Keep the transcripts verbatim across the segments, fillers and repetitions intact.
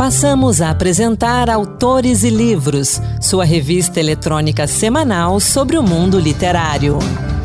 Passamos a apresentar Autores e Livros, sua revista eletrônica semanal sobre o mundo literário.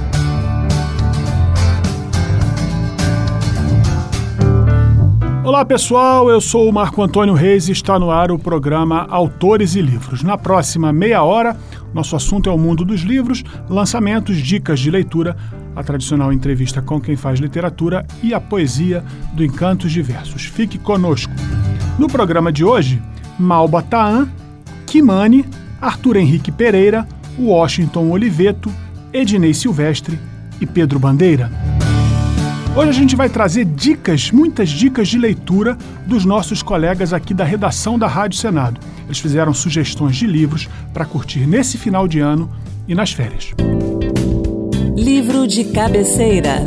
Olá pessoal, eu sou o Marco Antônio Reis e está no ar o programa Autores e Livros. Na próxima meia hora, nosso assunto é o mundo dos livros, lançamentos, dicas de leitura, a tradicional entrevista com quem faz literatura e a poesia do Encantos Diversos. Fique conosco. No programa de hoje, Malba Tahan, Kimani, Arthur Henrique Pereira, Washington Oliveto, Ednei Silvestre e Pedro Bandeira. Hoje a gente vai trazer dicas, muitas dicas de leitura dos nossos colegas aqui da redação da Rádio Senado. Eles fizeram sugestões de livros para curtir nesse final de ano e nas férias. Livro de cabeceira.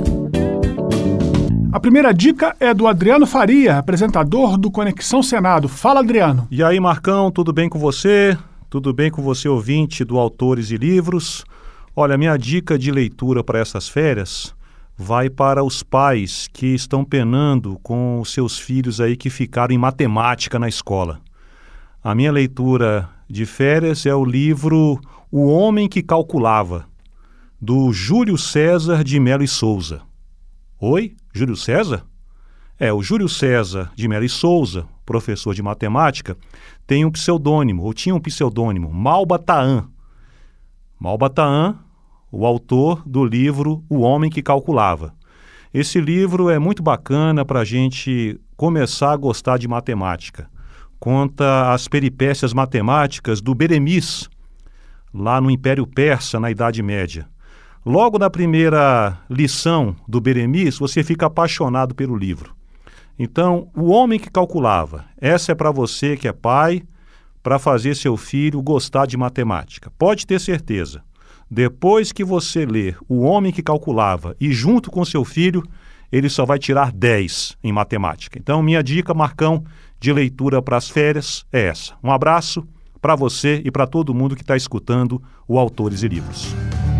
A primeira dica é do Adriano Faria, apresentador do Conexão Senado. Fala, Adriano. E aí, Marcão, tudo bem com você? Tudo bem com você, ouvinte do Autores e Livros? Olha, minha dica de leitura para essas férias vai para os pais que estão penando com os seus filhos aí que ficaram em matemática na escola. A minha leitura de férias é o livro O Homem que Calculava, do Júlio César de Melo e Souza. Oi? Júlio César? É, o Júlio César de Melo e Souza, professor de matemática, tem um pseudônimo, ou tinha um pseudônimo, Malba Tahan. Malba Tahan, o autor do livro O Homem que Calculava. Esse livro é muito bacana para a gente começar a gostar de matemática. Conta as peripécias matemáticas do Beremis, lá no Império Persa, na Idade Média. Logo na primeira lição do Beremis, você fica apaixonado pelo livro. Então, O Homem que Calculava. Essa é para você que é pai, para fazer seu filho gostar de matemática. Pode ter certeza. Depois que você ler O Homem que Calculava e junto com seu filho, ele só vai tirar dez em matemática. Então, minha dica, Marcão, de leitura para as férias é essa. Um abraço para você e para todo mundo que está escutando o Autores e Livros.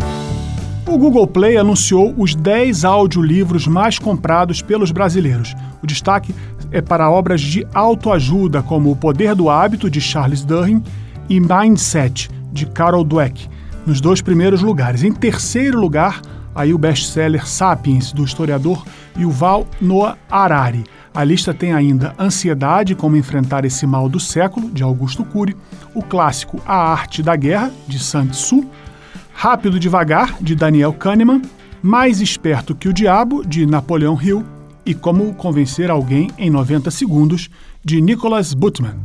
O Google Play anunciou os dez audiolivros mais comprados pelos brasileiros. O destaque é para obras de autoajuda, como O Poder do Hábito, de Charles Duhigg, e Mindset, de Carol Dweck, nos dois primeiros lugares. Em terceiro lugar, aí o best-seller Sapiens, do historiador Yuval Noah Harari. A lista tem ainda Ansiedade, Como Enfrentar Esse Mal do Século, de Augusto Cury, o clássico A Arte da Guerra, de Sun Tzu, Rápido Devagar, de Daniel Kahneman, Mais Esperto que o Diabo, de Napoleon Hill, e Como Convencer Alguém em noventa segundos, de Nicholas Butman.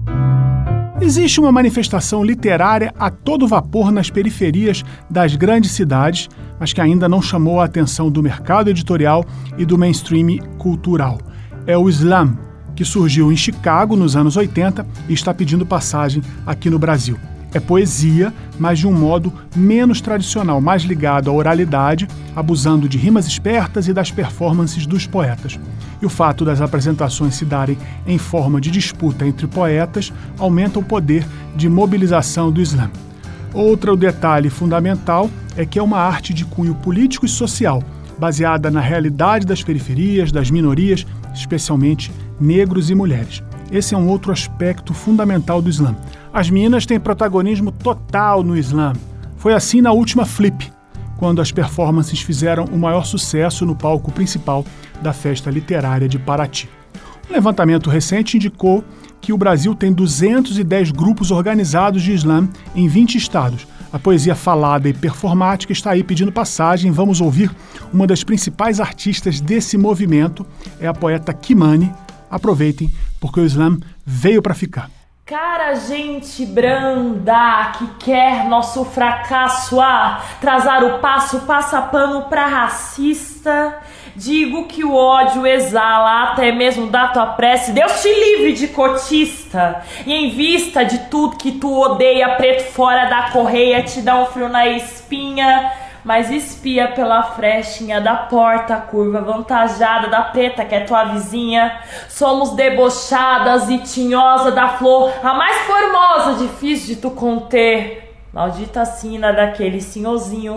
Existe uma manifestação literária a todo vapor nas periferias das grandes cidades, mas que ainda não chamou a atenção do mercado editorial e do mainstream cultural. É o slam, que surgiu em Chicago nos anos oitenta e está pedindo passagem aqui no Brasil. É poesia, mas de um modo menos tradicional, mais ligado à oralidade, abusando de rimas espertas e das performances dos poetas. E o fato das apresentações se darem em forma de disputa entre poetas aumenta o poder de mobilização do slam. Outro detalhe fundamental é que é uma arte de cunho político e social, baseada na realidade das periferias, das minorias, especialmente negros e mulheres. Esse é um outro aspecto fundamental do slam. As meninas têm protagonismo total no slam. Foi assim na última Flip, quando as performances fizeram o maior sucesso no palco principal da Festa Literária de Paraty. Um levantamento recente indicou que o Brasil tem duzentos e dez grupos organizados de slam em vinte estados. A poesia falada e performática está aí pedindo passagem. Vamos ouvir uma das principais artistas desse movimento, é a poeta Kimani. Aproveitem, porque o slam veio para ficar. Cara, gente branda que quer nosso fracasso a atrasar o passo, passa pano pra racista. Digo que o ódio exala até mesmo da tua prece. Deus te livre de cotista. E em vista de tudo que tu odeia, preto fora da correia, te dá um frio na espinha. Mas espia pela frechinha da porta, curva avantajada da preta que é tua vizinha. Somos debochadas e tinhosa da flor, a mais formosa, difícil de tu conter. Maldita sina daquele senhorzinho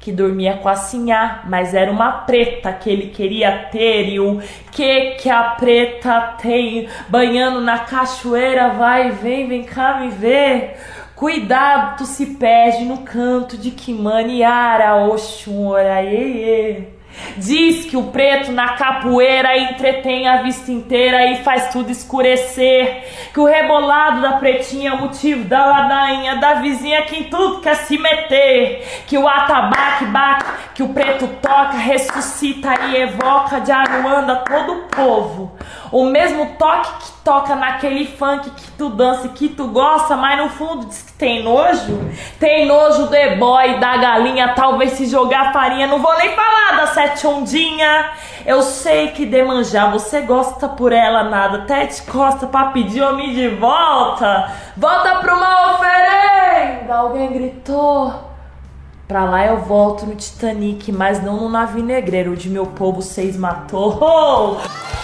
que dormia com a sinhá, mas era uma preta que ele queria ter. E o que que a preta tem? Banhando na cachoeira, vai, vem, vem cá me ver. Cuidado, tu se perde no canto de Kimaniara, Oxum, Oraiê. Diz que o preto na capoeira entretém a vista inteira e faz tudo escurecer. Que o rebolado da pretinha é o motivo da ladainha da vizinha que em tudo quer se meter. Que o atabaque bate, que o preto toca, ressuscita e evoca de Aruanda todo o povo. O mesmo toque que toca naquele funk que tu dança e que tu gosta, mas no fundo diz que tem nojo. Tem nojo do e-boy, da galinha, talvez se jogar farinha. Não vou nem falar da sete ondinha. Eu sei que Demanjá, você gosta por ela nada, até te costa pra pedir homem de volta. Volta pra uma oferenda, alguém gritou. Pra lá eu volto no Titanic, mas não no navio negreiro de meu povo seis matou.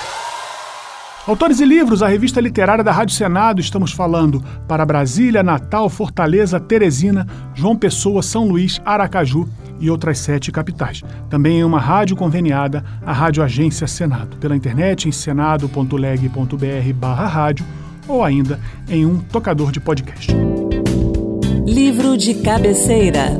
Autores e Livros, a revista literária da Rádio Senado. Estamos falando para Brasília, Natal, Fortaleza, Teresina, João Pessoa, São Luís, Aracaju e outras sete capitais. Também em uma rádio conveniada, a Rádio Agência Senado, pela internet em senado ponto leg ponto br barra rádio ou ainda em um tocador de podcast. Livro de cabeceira.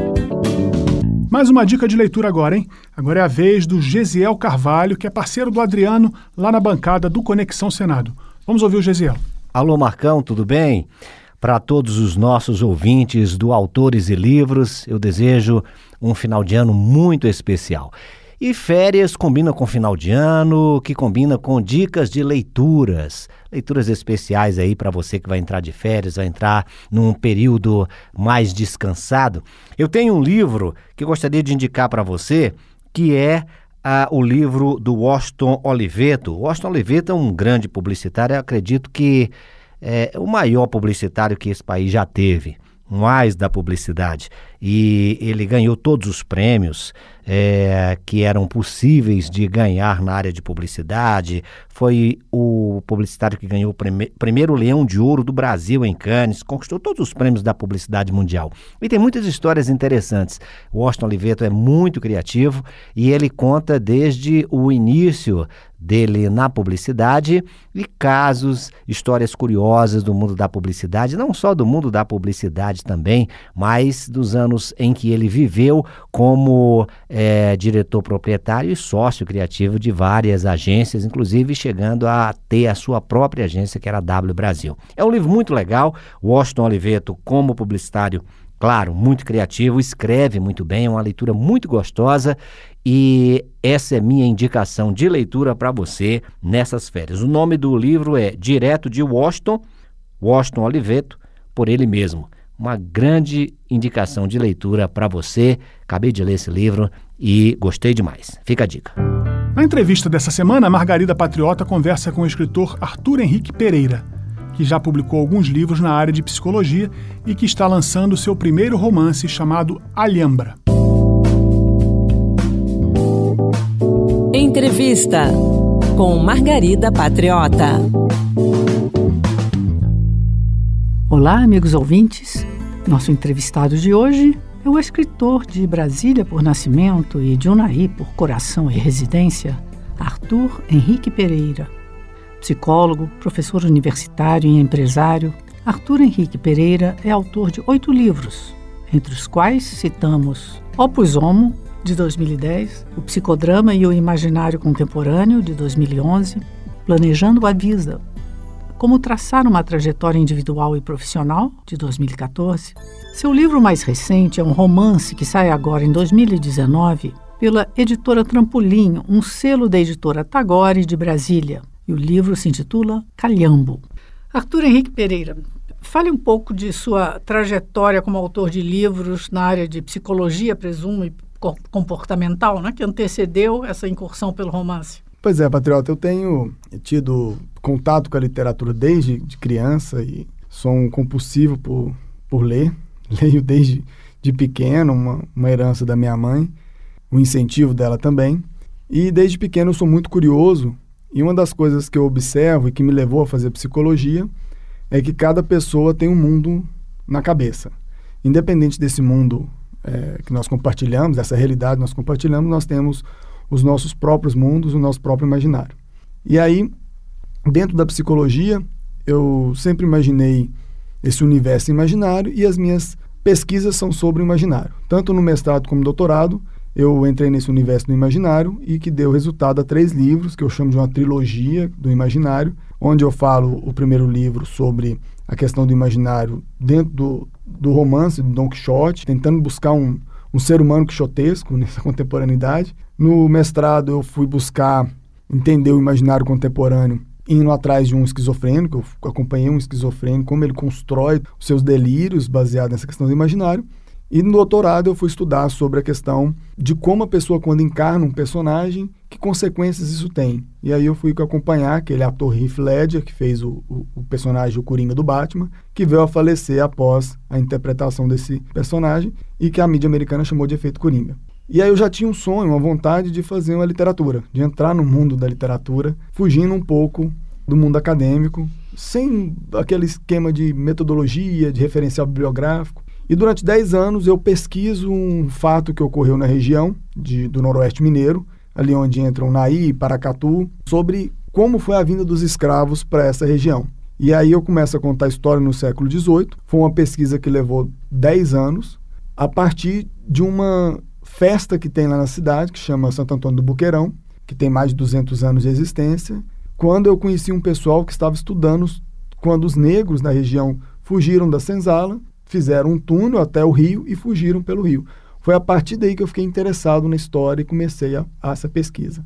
Mais uma dica de leitura agora, hein? Agora é a vez do Gesiel Carvalho, que é parceiro do Adriano, lá na bancada do Conexão Senado. Vamos ouvir o Gesiel. Alô, Marcão, tudo bem? Para todos os nossos ouvintes do Autores e Livros, eu desejo um final de ano muito especial. E férias combina com final de ano, que combina com dicas de leituras. Leituras especiais aí para você que vai entrar de férias, vai entrar num período mais descansado. Eu tenho um livro que eu gostaria de indicar para você, que é ah, o livro do Washington Oliveto. O Washington Oliveto é um grande publicitário, eu acredito que é o maior publicitário que esse país já teve. Mais da publicidade, e ele ganhou todos os prêmios é, que eram possíveis de ganhar na área de publicidade. Foi o publicitário que ganhou o prime- primeiro Leão de Ouro do Brasil em Cannes, conquistou todos os prêmios da publicidade mundial. E tem muitas histórias interessantes. O Washington Oliveto é muito criativo e ele conta desde o início dele na publicidade e casos, histórias curiosas do mundo da publicidade, não só do mundo da publicidade também, mas dos anos em que ele viveu como é, diretor proprietário e sócio criativo de várias agências, inclusive chegando a ter a sua própria agência, que era a W Brasil. É um livro muito legal. Washington Oliveto, como publicitário, claro, muito criativo, escreve muito bem, é uma leitura muito gostosa e essa é minha indicação de leitura para você nessas férias. O nome do livro é Direto de Washington, Washington Oliveto, por ele mesmo. Uma grande indicação de leitura para você. Acabei de ler esse livro e gostei demais. Fica a dica. Na entrevista dessa semana, a Margarida Patriota conversa com o escritor Arthur Henrique Pereira, que já publicou alguns livros na área de psicologia e que está lançando seu primeiro romance chamado Alhambra. Entrevista com Margarida Patriota. Olá, amigos ouvintes. Nosso entrevistado de hoje é o escritor de Brasília por nascimento e de Unai por coração e residência, Arthur Henrique Pereira. Psicólogo, professor universitário e empresário, Arthur Henrique Pereira é autor de oito livros, entre os quais citamos Opus Homo, de dois mil e dez, O Psicodrama e o Imaginário Contemporâneo, de dois mil e onze, Planejando a Vida, Como Traçar uma Trajetória Individual e Profissional, de dois mil e catorze. Seu livro mais recente é um romance que sai agora em dois mil e dezenove pela editora Trampolim, um selo da editora Tagore de Brasília. E o livro se intitula Calhambo. Arthur Henrique Pereira, fale um pouco de sua trajetória como autor de livros na área de psicologia, presumo, e comportamental, né, que antecedeu essa incursão pelo romance. Pois é, Patriota, eu tenho tido contato com a literatura desde de criança e sou um compulsivo por, por ler. Leio desde de pequeno, uma, uma herança da minha mãe, um incentivo dela também. E desde pequeno eu sou muito curioso e uma das coisas que eu observo e que me levou a fazer psicologia é que cada pessoa tem um mundo na cabeça. Independente desse mundo é, que nós compartilhamos, dessa realidade que nós compartilhamos, nós temos os nossos próprios mundos, o nosso próprio imaginário. E aí, dentro da psicologia, eu sempre imaginei esse universo imaginário e as minhas pesquisas são sobre o imaginário. Tanto no mestrado como no doutorado, eu entrei nesse universo do imaginário e que deu resultado a três livros, que eu chamo de uma trilogia do imaginário, onde eu falo o primeiro livro sobre a questão do imaginário dentro do, do romance do Don Quixote, tentando buscar um, um ser humano quixotesco nessa contemporaneidade. No mestrado eu fui buscar entender o imaginário contemporâneo, indo atrás de um esquizofrênico, eu acompanhei um esquizofrênico, como ele constrói os seus delírios baseado nessa questão do imaginário. E no doutorado eu fui estudar sobre a questão de como a pessoa, quando encarna um personagem, que consequências isso tem. E aí eu fui acompanhar aquele ator Heath Ledger, que fez o, o, o personagem, o Coringa do Batman, que veio a falecer após a interpretação desse personagem e que a mídia americana chamou de efeito Coringa. E aí eu já tinha um sonho, uma vontade de fazer uma literatura, de entrar no mundo da literatura, fugindo um pouco do mundo acadêmico, sem aquele esquema de metodologia, de referencial bibliográfico. E durante dez anos eu pesquiso um fato que ocorreu na região de, do Noroeste Mineiro, ali onde entram Naí e Paracatu, sobre como foi a vinda dos escravos para essa região. E aí eu começo a contar a história no século dezoito. Foi uma pesquisa que levou dez anos, a partir de uma festa que tem lá na cidade, que chama Santo Antônio do Buqueirão, que tem mais de duzentos anos de existência, quando eu conheci um pessoal que estava estudando quando os negros na região fugiram da senzala, fizeram um túnel até o rio e fugiram pelo rio. Foi a partir daí que eu fiquei interessado na história e comecei a, a essa pesquisa.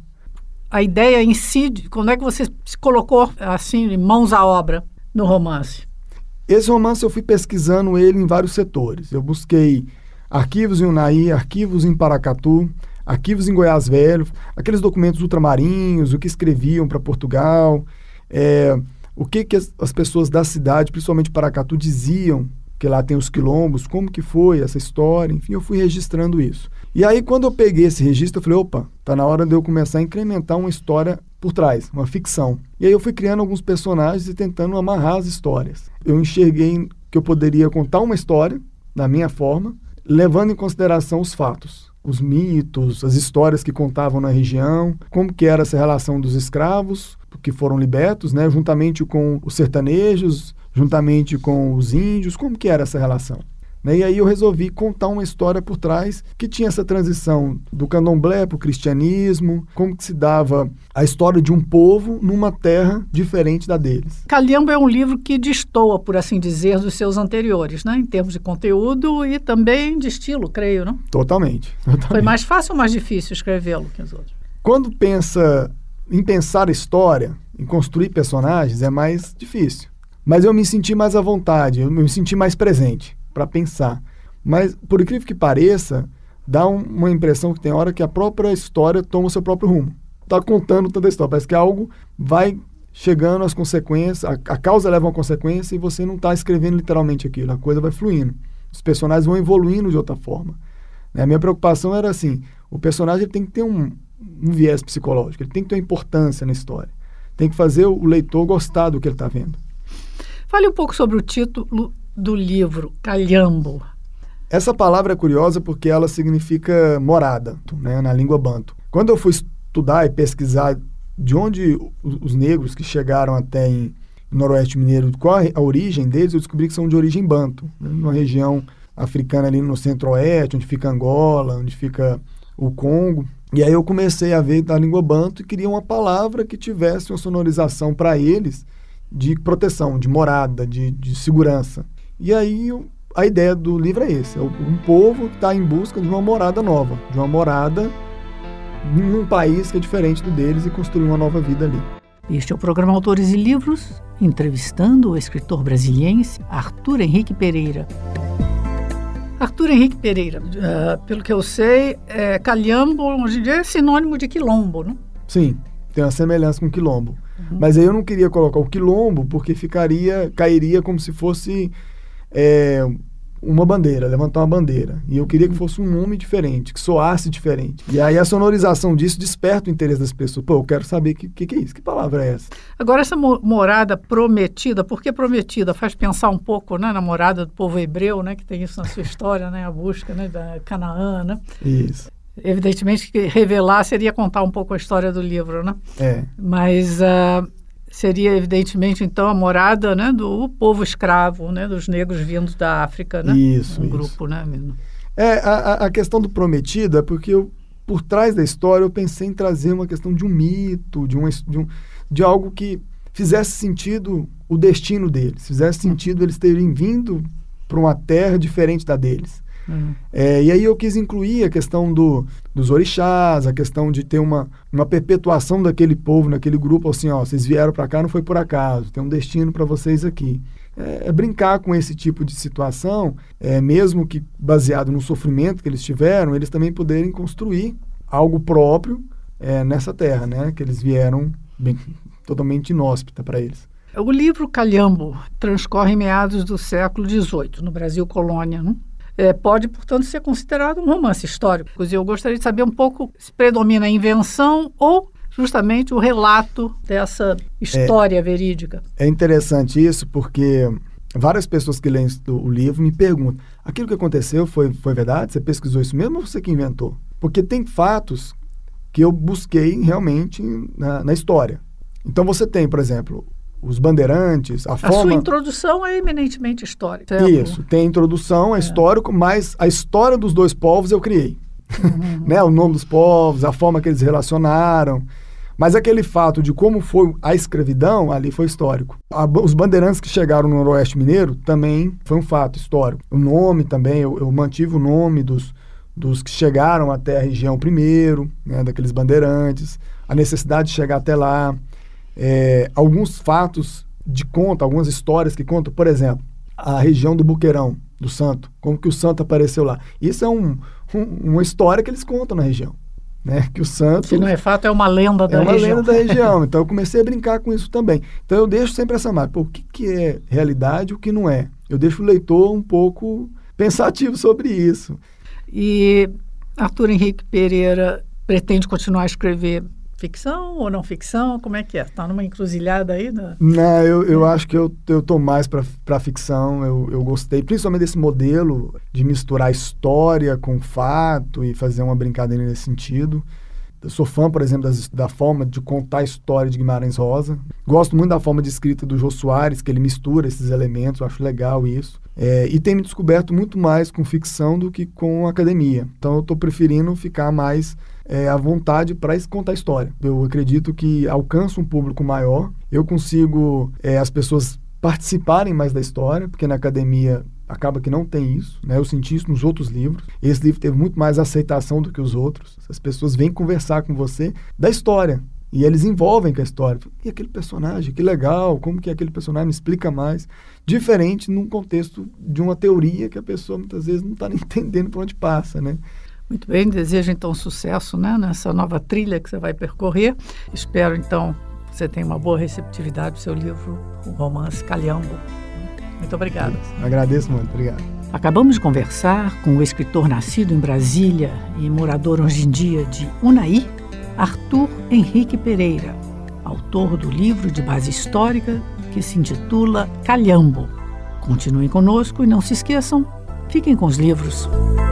A ideia em si, quando é que você se colocou assim, mãos à obra no romance? Esse romance eu fui pesquisando ele em vários setores. Eu busquei arquivos em Unaí, arquivos em Paracatu, arquivos em Goiás Velho, aqueles documentos ultramarinhos, o que escreviam para Portugal, é, o que, que as, as pessoas da cidade, principalmente Paracatu, diziam, que lá tem os quilombos, como que foi essa história, enfim, eu fui registrando isso. E aí, quando eu peguei esse registro, eu falei, opa, tá na hora de eu começar a incrementar uma história por trás, uma ficção. E aí eu fui criando alguns personagens e tentando amarrar as histórias. Eu enxerguei que eu poderia contar uma história, da minha forma, levando em consideração os fatos, os mitos, as histórias que contavam na região, como que era essa relação dos escravos, que foram libertos, né, juntamente com os sertanejos, juntamente com os índios, como que era essa relação? Né? E aí eu resolvi contar uma história por trás que tinha essa transição do candomblé para o cristianismo, como que se dava a história de um povo numa terra diferente da deles. Calhambo é um livro que destoa, por assim dizer, dos seus anteriores, né? Em termos de conteúdo e também de estilo, creio, não? Totalmente. totalmente. Foi mais fácil ou mais difícil escrevê-lo que os outros? Quando pensa em pensar a história, em construir personagens, é mais difícil. Mas eu me senti mais à vontade, eu me senti mais presente para pensar. Mas, por incrível que pareça, dá um, uma impressão que tem hora que a própria história toma o seu próprio rumo. Está contando toda a história, parece que algo vai chegando às consequências, a, a causa leva a uma consequência e você não está escrevendo literalmente aquilo, a coisa vai fluindo. Os personagens vão evoluindo de outra forma. Né? A minha preocupação era assim, o personagem ele tem que ter um, um viés psicológico, ele tem que ter uma importância na história. Tem que fazer o, o leitor gostar do que ele está vendo. Fale um pouco sobre o título do livro, Calhambo. Essa palavra é curiosa porque ela significa morada, né, na língua banto. Quando eu fui estudar e pesquisar de onde os negros que chegaram até em Noroeste Mineiro, qual a origem deles, eu descobri que são de origem banto, né, numa região africana ali no centro-oeste, onde fica Angola, onde fica o Congo. E aí eu comecei a ver da língua banto e queria uma palavra que tivesse uma sonorização para eles de proteção, de morada, de, de segurança. E aí a ideia do livro é esse, um povo que está em busca de uma morada nova, de uma morada num país que é diferente do deles e construir uma nova vida ali. Este é o programa Autores e Livros, entrevistando o escritor brasiliense Arthur Henrique Pereira. Arthur Henrique Pereira, uh, pelo que eu sei, é, Calhambo hoje em dia é sinônimo de quilombo, não? Sim, tem uma semelhança com quilombo. Uhum. Mas aí eu não queria colocar o quilombo porque ficaria, cairia como se fosse é, uma bandeira, levantar uma bandeira. E eu queria que fosse um nome diferente, que soasse diferente. E aí a sonorização disso desperta o interesse das pessoas. Pô, eu quero saber o que, que, que é isso, que palavra é essa? Agora, essa morada prometida, por que prometida? Faz pensar um pouco, né, na morada do povo hebreu, né, que tem isso na sua história, né, a busca, né, da Canaã, né? Isso. Evidentemente que revelar seria contar um pouco a história do livro, né? É. Mas uh, seria, evidentemente, então, a morada, né, do povo escravo, né, dos negros vindos da África, né? Isso, um isso. grupo, né? É, a, a questão do prometido é porque eu, por trás da história eu pensei em trazer uma questão de um mito, de, uma, de, um, de algo que fizesse sentido o destino deles, fizesse sentido eles terem vindo para uma terra diferente da deles. Uhum. É, e aí eu quis incluir a questão do, dos orixás, a questão de ter uma, uma perpetuação daquele povo, naquele grupo, assim, ó, vocês vieram para cá, não foi por acaso, tem um destino para vocês aqui. É, é brincar com esse tipo de situação, é, mesmo que baseado no sofrimento que eles tiveram, eles também poderem construir algo próprio é, nessa terra, né, que eles vieram bem, totalmente inóspita para eles. O livro Calhambo transcorre em meados do século dezoito, no Brasil colônia, né? É, pode, portanto, ser considerado um romance histórico. E eu gostaria de saber um pouco se predomina a invenção ou justamente o relato dessa história é, verídica. É interessante isso porque várias pessoas que leem o livro me perguntam, aquilo que aconteceu foi, foi verdade? Você pesquisou isso mesmo ou você que inventou? Porque tem fatos que eu busquei realmente na, na história. Então você tem, por exemplo, os bandeirantes, a, a forma... A sua introdução é eminentemente histórica. Isso, tem a introdução, é, é histórico, mas a história dos dois povos eu criei. Uhum. Né? O nome dos povos, a forma que eles relacionaram. Mas aquele fato de como foi a escravidão, ali foi histórico. A, os bandeirantes que chegaram no Noroeste Mineiro também foi um fato histórico. O nome também, eu, eu mantive o nome dos, dos que chegaram até a região primeiro, né, daqueles bandeirantes, a necessidade de chegar até lá. É, alguns fatos de conta, algumas histórias que contam, por exemplo, a região do Boqueirão, do Santo, como que o Santo apareceu lá. Isso é um, um, uma história que eles contam na região, né? Que o Santo... Se não é fato, é uma lenda da região. É uma região. lenda da região, então eu comecei a brincar com isso também. Então eu deixo sempre essa marca, pô, o que, que é realidade e o que não é. Eu deixo o leitor um pouco pensativo sobre isso. E Arthur Henrique Pereira pretende continuar a escrever ficção ou não ficção? Como é que é? Está numa encruzilhada aí? Da... Não, eu, eu acho que eu, eu tô mais para ficção. Eu, eu gostei, principalmente desse modelo de misturar história com fato e fazer uma brincadeira nesse sentido. Eu sou fã, por exemplo, das, da forma de contar a história de Guimarães Rosa. Gosto muito da forma de escrita do Jô Soares, que ele mistura esses elementos, eu acho legal isso. É, e tem me descoberto muito mais com ficção do que com academia. Então eu estou preferindo ficar mais... É, à vontade para contar a história. Eu acredito que alcança um público maior, eu consigo é, as pessoas participarem mais da história, porque na academia acaba que não tem isso, né? Eu senti isso nos outros livros. Esse livro teve muito mais aceitação do que os outros. As pessoas vêm conversar com você da história, e eles envolvem com a história. E aquele personagem, que legal, como que é aquele personagem, me explica mais. Diferente num contexto de uma teoria que a pessoa muitas vezes não está nem entendendo por onde passa, né? Muito bem, desejo então sucesso, né, nessa nova trilha que você vai percorrer. Espero então que você tenha uma boa receptividade do seu livro, o romance Calhambo. Muito obrigada. Agradeço muito, obrigado. Acabamos de conversar com o escritor nascido em Brasília e morador hoje em dia de Unai, Arthur Henrique Pereira, autor do livro de base histórica que se intitula Calhambo. Continuem conosco e não se esqueçam, fiquem com os livros.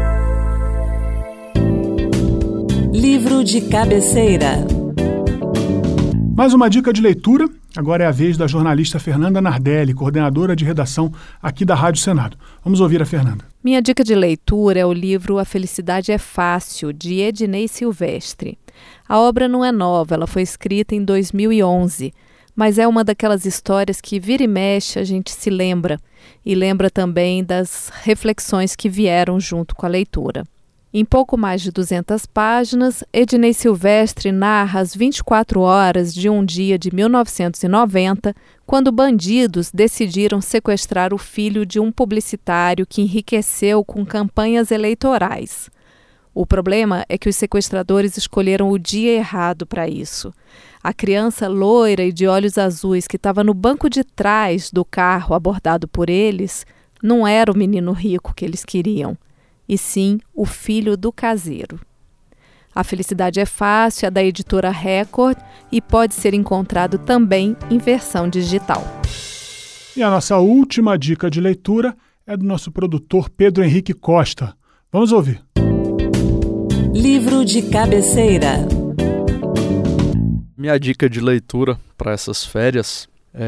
Livro de cabeceira. Mais uma dica de leitura. Agora é a vez da jornalista Fernanda Nardelli, coordenadora de redação aqui da Rádio Senado. Vamos ouvir a Fernanda. Minha dica de leitura é o livro A Felicidade é Fácil, de Ednei Silvestre. A obra não é nova, ela foi escrita em dois mil e onze, mas é uma daquelas histórias que vira e mexe a gente se lembra, e lembra também das reflexões que vieram junto com a leitura. Em pouco mais de duzentas páginas, Ednei Silvestre narra as vinte e quatro horas de um dia de mil novecentos e noventa, quando bandidos decidiram sequestrar o filho de um publicitário que enriqueceu com campanhas eleitorais. O problema é que os sequestradores escolheram o dia errado para isso. A criança loira e de olhos azuis que estava no banco de trás do carro abordado por eles não era o menino rico que eles queriam, e sim o filho do caseiro. A Felicidade é Fácil é da editora Record e pode ser encontrado também em versão digital. E a nossa última dica de leitura é do nosso produtor Pedro Henrique Costa. Vamos ouvir. Livro de cabeceira. Minha dica de leitura para essas férias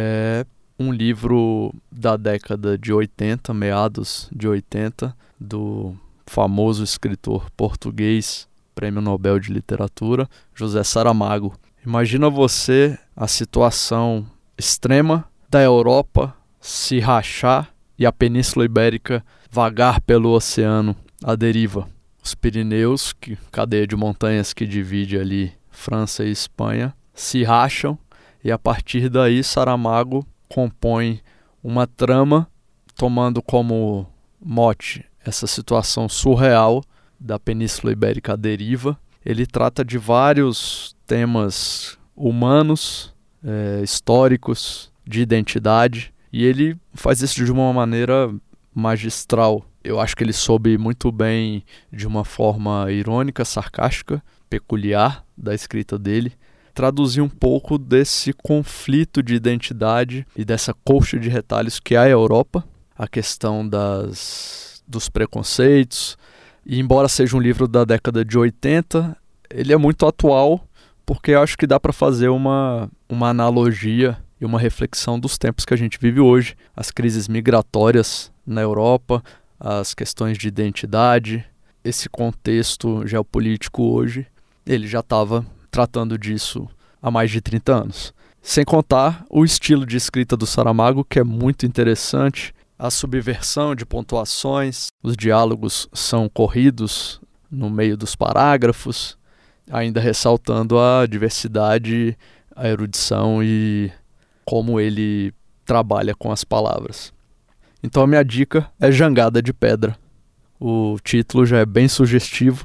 é um livro da década de oitenta, meados de oitenta, do famoso escritor português, Prêmio Nobel de Literatura, José Saramago. Imagina você a situação extrema da Europa se rachar e a Península Ibérica vagar pelo oceano à deriva. Os Pirineus, que cadeia de montanhas que divide ali França e Espanha, se racham e a partir daí Saramago compõe uma trama tomando como mote essa situação surreal da Península Ibérica à deriva. Ele trata de vários temas humanos, é, históricos, de identidade, e ele faz isso de uma maneira magistral. Eu acho que ele soube muito bem, de uma forma irônica, sarcástica, peculiar da escrita dele, traduzir um pouco desse conflito de identidade e dessa colcha de retalhos que é a Europa, a questão das, dos preconceitos. E embora seja um livro da década de oitenta, ele é muito atual, porque eu acho que dá para fazer uma, uma analogia e uma reflexão dos tempos que a gente vive hoje. As crises migratórias na Europa, as questões de identidade, esse contexto geopolítico hoje, ele já estava tratando disso há mais de trinta anos. Sem contar o estilo de escrita do Saramago, que é muito interessante, a subversão de pontuações, os diálogos são corridos no meio dos parágrafos, ainda ressaltando a diversidade, a erudição e como ele trabalha com as palavras. Então a minha dica é Jangada de Pedra. O título já é bem sugestivo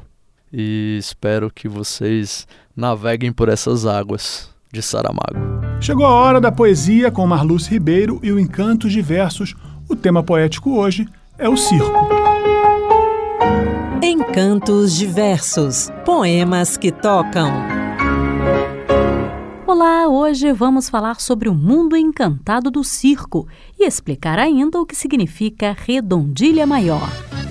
e espero que vocês naveguem por essas águas de Saramago. Chegou a hora da poesia com Marluce Ribeiro e o Encantos de Versos. O tema poético hoje é o circo. Encantos de Versos, poemas que tocam. Olá, hoje vamos falar sobre o mundo encantado do circo e explicar ainda o que significa redondilha maior.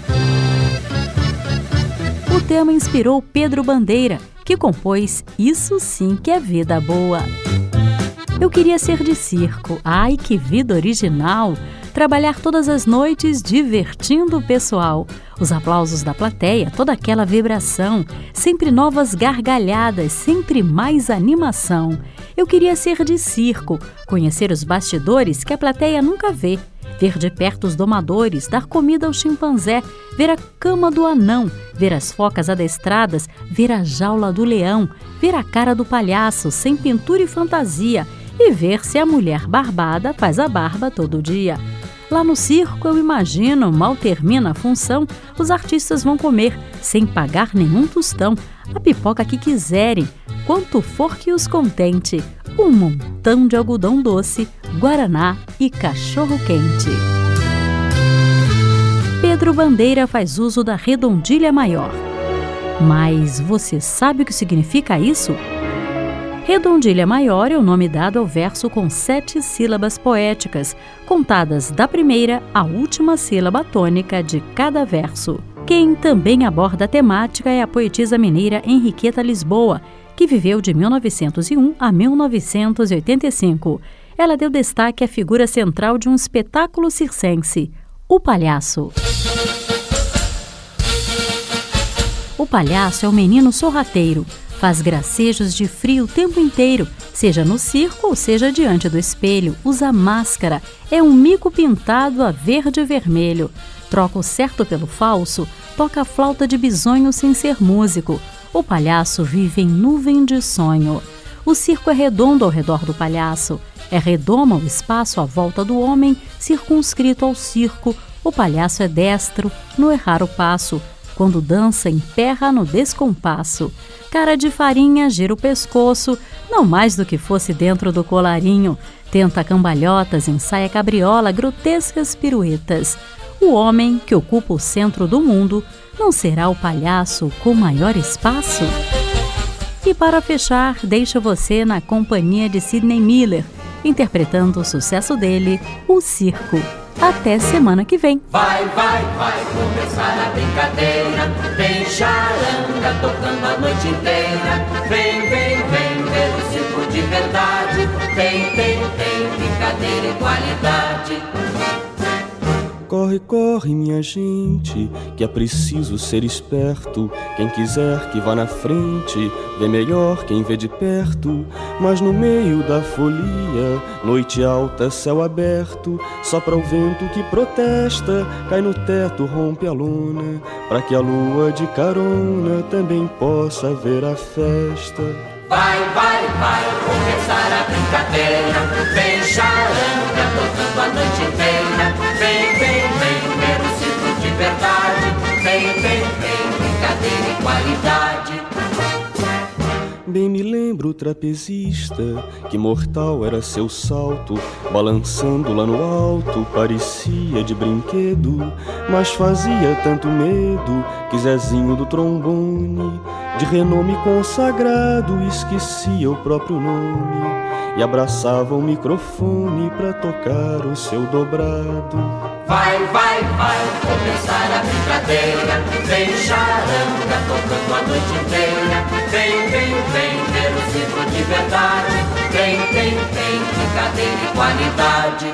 O tema inspirou Pedro Bandeira, que compôs Isso Sim Que é Vida Boa. Eu queria ser de circo, ai que vida original! Trabalhar todas as noites divertindo o pessoal. Os aplausos da plateia, toda aquela vibração, sempre novas gargalhadas, sempre mais animação. Eu queria ser de circo, conhecer os bastidores que a plateia nunca vê, ver de perto os domadores, dar comida ao chimpanzé, ver a cama do anão, ver as focas adestradas, ver a jaula do leão, ver a cara do palhaço sem pintura e fantasia e ver se a mulher barbada faz a barba todo dia. Lá no circo, eu imagino, mal termina a função, os artistas vão comer, sem pagar nenhum tostão, a pipoca que quiserem, quanto for que os contente, um montão de algodão doce, guaraná e cachorro-quente. Pedro Bandeira faz uso da redondilha maior. Mas você sabe o que significa isso? Redondilha maior é o nome dado ao verso com sete sílabas poéticas, contadas da primeira à última sílaba tônica de cada verso. Quem também aborda a temática é a poetisa mineira Henriqueta Lisboa, que viveu de mil novecentos e um a mil novecentos e oitenta e cinco. Ela deu destaque à figura central de um espetáculo circense, o palhaço. O palhaço é um menino sorrateiro. Faz gracejos de frio o tempo inteiro, seja no circo ou seja diante do espelho. Usa máscara, é um mico pintado a verde e vermelho. Troca o certo pelo falso, toca flauta de bisonho sem ser músico. O palhaço vive em nuvem de sonho. O circo é redondo ao redor do palhaço. É redoma o espaço à volta do homem, circunscrito ao circo. O palhaço é destro no errar o passo. Quando dança, emperra no descompasso. Cara de farinha, gira o pescoço, não mais do que fosse dentro do colarinho. Tenta cambalhotas, ensaia cabriola, grotescas piruetas. O homem que ocupa o centro do mundo não será o palhaço com maior espaço? E para fechar, deixo você na companhia de Sidney Miller, interpretando o sucesso dele, O Circo. Até semana que vem. Vai, vai, vai começar a brincadeira. Tem charanga tocando a noite inteira. Vem, vem, vem ver o circo de verdade. Tem, tem, tem brincadeira e qualidade. Corre, corre, minha gente, que é preciso ser esperto. Quem quiser que vá na frente, vê melhor quem vê de perto. Mas no meio da folia, noite alta, céu aberto, sopra o vento que protesta, cai no teto, rompe a lona, pra que a lua de carona também possa ver a festa. Vai, vai, vai começar a brincadeira. Vem charanga tocando a noite inteira. Vem, vem, vem ver o circo de verdade. Vem, vem, vem brincadeira e qualidade. Bem me lembro o trapezista, que mortal era seu salto, balançando lá no alto, parecia de brinquedo, mas fazia tanto medo que Zezinho do trombone, de renome consagrado, esquecia o próprio nome e abraçava o microfone pra tocar o seu dobrado. Vai, vai, vai começar a brincadeira. Vem charanga tocando a noite inteira. Vem, vem, vem ver o circo de verdade. Vem, vem, vem brincadeira e qualidade.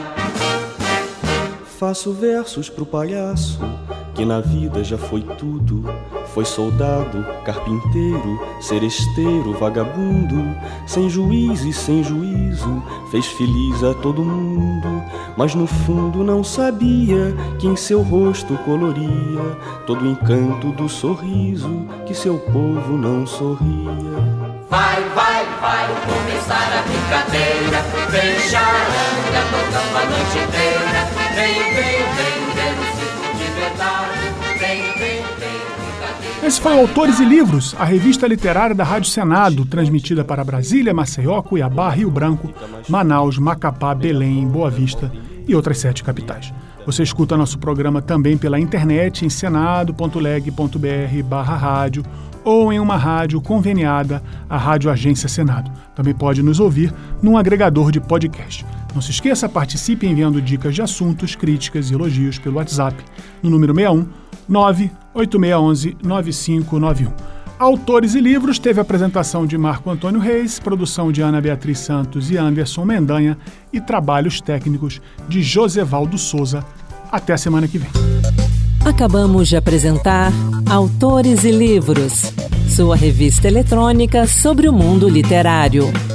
Faço versos pro palhaço, que na vida já foi tudo. Foi soldado, carpinteiro, seresteiro, vagabundo, sem juiz e sem juízo, fez feliz a todo mundo. Mas no fundo não sabia que em seu rosto coloria todo o encanto do sorriso, que seu povo não sorria. Vai, vai, vai começar a brincadeira. Vem charanga tocando a noite inteira. Vem, vem, vem ver o circo de verdade. Vem, vem, vem. Esse foi Autores e Livros, a revista literária da Rádio Senado, transmitida para Brasília, Maceió, Cuiabá, Rio Branco, Manaus, Macapá, Belém, Boa Vista e outras sete capitais. Você escuta nosso programa também pela internet em senado ponto leg ponto br barra rádio ou em uma rádio conveniada à Rádio Agência Senado. Também pode nos ouvir num agregador de podcast. Não se esqueça, participe enviando dicas de assuntos, críticas e elogios pelo WhatsApp no número seis um nove oito seis um um nove cinco nove um. Autores e Livros teve a apresentação de Marco Antônio Reis, produção de Ana Beatriz Santos e Anderson Mendanha e trabalhos técnicos de Josevaldo Souza. Até a semana que vem. Acabamos de apresentar Autores e Livros, sua revista eletrônica sobre o mundo literário.